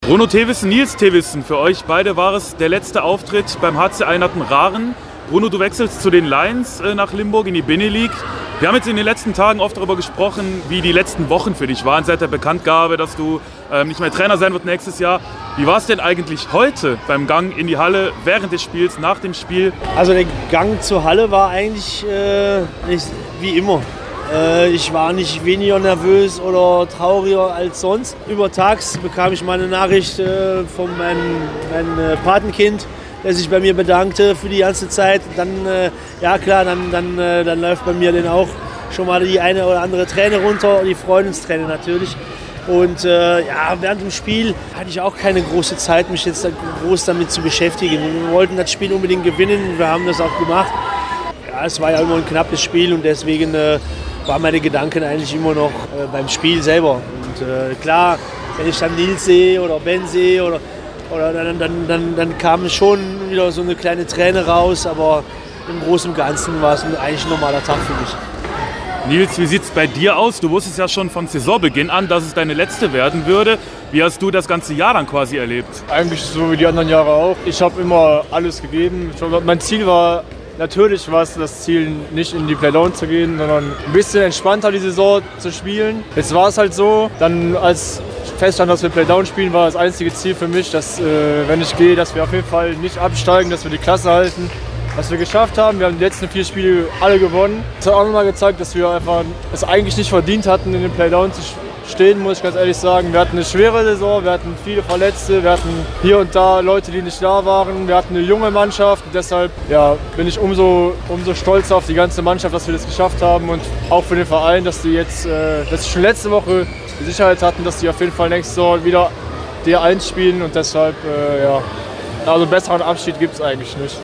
Bruno Thewissen, Nils Thewissen, für euch beide war es der letzte Auftritt beim HC Einheiten Raren. Bruno, du wechselst zu den Lions nach Limburg in die Bene-League. Wir haben jetzt in den letzten Tagen oft darüber gesprochen, wie die letzten Wochen für dich waren, seit der Bekanntgabe, dass du nicht mehr Trainer sein wirst nächstes Jahr. Wie war es denn eigentlich heute beim Gang in die Halle, während des Spiels, nach dem Spiel? Also der Gang zur Halle war eigentlich wie immer. Ich war nicht weniger nervös oder trauriger als sonst. Übertags bekam ich mal eine Nachricht von meinem Patenkind, der sich bei mir bedankte für die ganze Zeit. Dann, ja klar, dann läuft bei mir dann auch schon mal die eine oder andere Träne runter, die Freundesträne natürlich. Und ja, während dem Spiel hatte ich auch keine große Zeit, mich jetzt groß damit zu beschäftigen. Wir wollten das Spiel unbedingt gewinnen, wir haben das auch gemacht. Ja, es war ja immer ein knappes Spiel und deswegen waren meine Gedanken eigentlich immer noch beim Spiel selber. Und klar, wenn ich dann Nils sehe oder Ben sehe, dann kam schon wieder so eine kleine Träne raus, aber im Großen und Ganzen war es eigentlich ein normaler Tag für mich. Nils, wie sieht es bei dir aus? Du wusstest ja schon von Saisonbeginn an, dass es deine letzte werden würde. Wie hast du das ganze Jahr dann quasi erlebt? Eigentlich so wie die anderen Jahre auch. Ich habe immer alles gegeben. Mein Ziel war, natürlich war es das Ziel, nicht in die Playdown zu gehen, sondern ein bisschen entspannter die Saison zu spielen. Jetzt war es halt so, dann als feststand, dass wir Playdown spielen, war das einzige Ziel für mich, dass, wenn ich gehe, dass wir auf jeden Fall nicht absteigen, dass wir die Klasse halten. Was wir geschafft haben, wir haben die letzten 4 Spiele alle gewonnen. Das hat auch nochmal gezeigt, dass wir einfach es eigentlich nicht verdient hatten, in den Playdown zu stehen, muss ich ganz ehrlich sagen. Wir hatten eine schwere Saison, wir hatten viele Verletzte, wir hatten hier und da Leute, die nicht da waren. Wir hatten eine junge Mannschaft und deshalb ja, bin ich umso stolzer auf die ganze Mannschaft, dass wir das geschafft haben und auch für den Verein, dass die jetzt, dass sie schon letzte Woche die Sicherheit hatten, dass die auf jeden Fall nächste Saison wieder D1 spielen und deshalb, ja, also einen besseren Abschied gibt es eigentlich nicht.